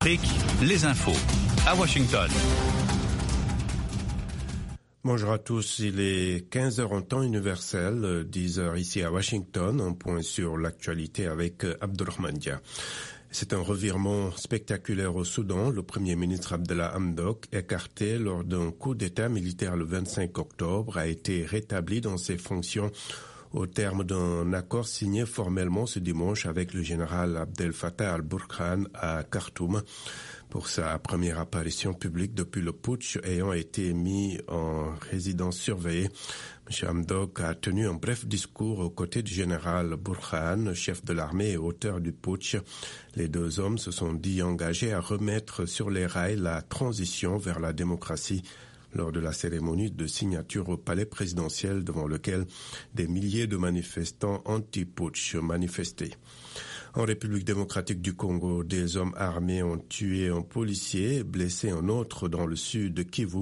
Afrique, les infos à Washington. Bonjour à tous, il est 15h en temps universel, 10h ici à Washington, un point sur l'actualité avec Abdurrahman Dia. C'est un revirement spectaculaire au Soudan. Le Premier ministre Abdallah Hamdok, écarté lors d'un coup d'État militaire le 25 octobre, a été rétabli dans ses fonctions au terme d'un accord signé formellement ce dimanche avec le général Abdel Fattah al-Burhan à Khartoum pour sa première apparition publique depuis le putsch ayant été mis en résidence surveillée. M. Hamdok a tenu un bref discours aux côtés du général Burhan, chef de l'armée et auteur du putsch. Les deux hommes se sont dit engagés à remettre sur les rails la transition vers la démocratie lors de la cérémonie de signature au palais présidentiel devant lequel des milliers de manifestants anti-putsch manifestaient. En République démocratique du Congo, des hommes armés ont tué un policier et blessé un autre dans le sud de Kivu.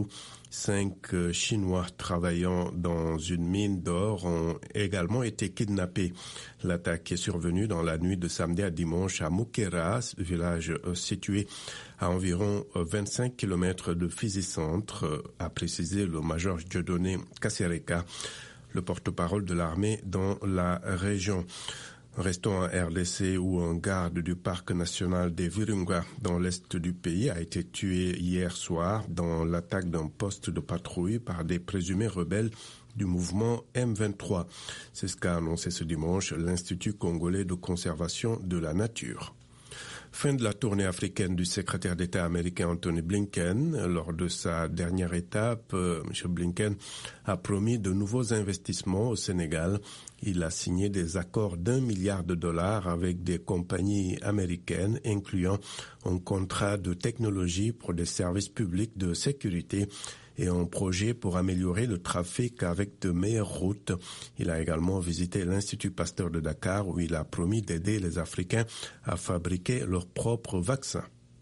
5 Chinois travaillant dans une mine d'or ont également été kidnappés. L'attaque est survenue dans la nuit de samedi à dimanche à Mukera, village situé à environ 25 km de Fizi-Centre, a précisé le major Dieudonné Kassereka, le porte-parole de l'armée dans la région. Restons en RDC où un garde du parc national des Virunga dans l'est du pays a été tué hier soir dans l'attaque d'un poste de patrouille par des présumés rebelles du mouvement M23. C'est ce qu'a annoncé ce dimanche l'Institut congolais de conservation de la nature. Fin de la tournée africaine du secrétaire d'État américain Anthony Blinken. Lors de sa dernière étape, M. Blinken a promis de nouveaux investissements au Sénégal. Il a signé des accords d'$1 milliard avec des compagnies américaines, incluant un contrat de technologie pour des services publics de sécurité et un projet pour améliorer le trafic avec de meilleures routes. Il a également visité l'Institut Pasteur de Dakar où il a promis d'aider les Africains à fabriquer leurs propres vaccins.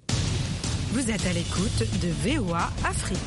Vous êtes à l'écoute de VOA Afrique.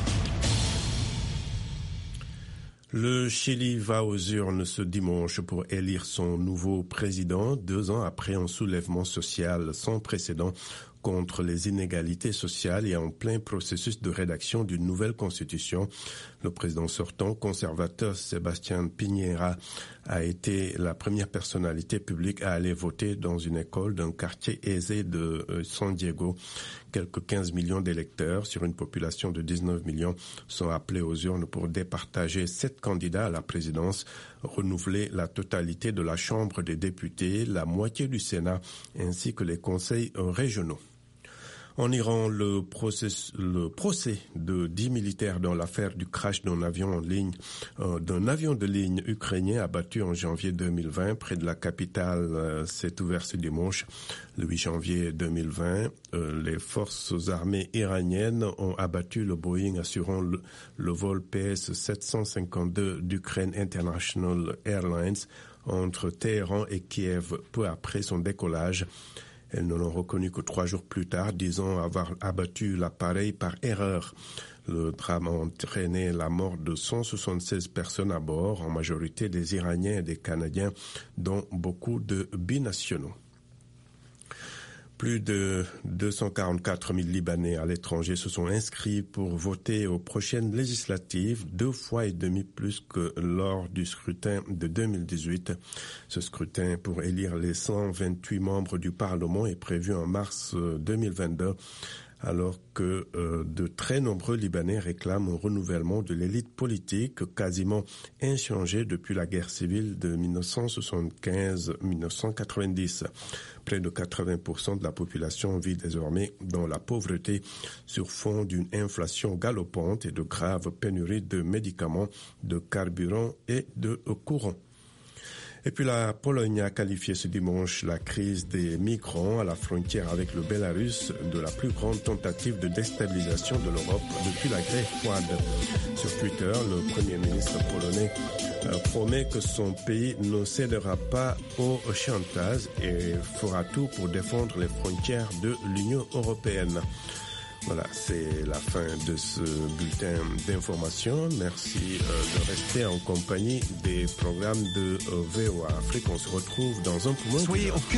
Le Chili va aux urnes ce dimanche pour élire son nouveau président, 2 ans après un soulèvement social sans précédent contre les inégalités sociales et en plein processus de rédaction d'une nouvelle constitution. Le président sortant, conservateur Sébastien Piñera, a été la première personnalité publique à aller voter dans une école d'un quartier aisé de San Diego. Quelques 15 millions d'électeurs sur une population de 19 millions sont appelés aux urnes pour départager 7 candidats à la présidence, renouveler la totalité de la Chambre des députés, la moitié du Sénat ainsi que les conseils régionaux. En Iran, le procès de 10 militaires dans l'affaire du crash d'un avion de ligne ukrainien abattu en janvier 2020 près de la capitale s'est ouvert ce dimanche. Le 8 janvier 2020, les forces armées iraniennes ont abattu le Boeing assurant le vol PS-752 d'Ukraine International Airlines entre Téhéran et Kiev peu après son décollage. Elles ne l'ont reconnu que 3 jours plus tard, disant avoir abattu l'appareil par erreur. Le drame a entraîné la mort de 176 personnes à bord, en majorité des Iraniens et des Canadiens, dont beaucoup de binationaux. Plus de 244 000 Libanais à l'étranger se sont inscrits pour voter aux prochaines législatives, 2,5 fois plus que lors du scrutin de 2018. Ce scrutin pour élire les 128 membres du Parlement est prévu en mars 2022. Alors que de très nombreux Libanais réclament un renouvellement de l'élite politique quasiment inchangée depuis la guerre civile de 1975-1990. Près de 80% de la population vit désormais dans la pauvreté sur fond d'une inflation galopante et de graves pénuries de médicaments, de carburant et de courant. Et puis la Pologne a qualifié ce dimanche la crise des migrants à la frontière avec le Bélarus de la plus grande tentative de déstabilisation de l'Europe depuis la guerre froide. Sur Twitter, le Premier ministre polonais promet que son pays ne cédera pas au chantage et fera tout pour défendre les frontières de l'Union européenne. Voilà, c'est la fin de ce bulletin d'information. Merci de rester en compagnie des programmes de VOA Afrique. On se retrouve dans un peu moins.